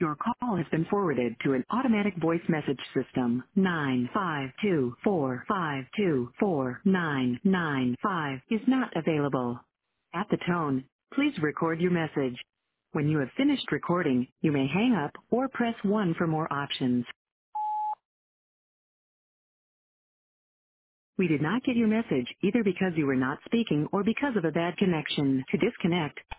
Your call has been forwarded to an automatic voice message system. 952-452-4995 is not available. At the tone, please record your message. When you have finished recording, you may hang up or press 1 for more options. We did not get your message either because you were not speaking or because of a bad connection. To disconnect,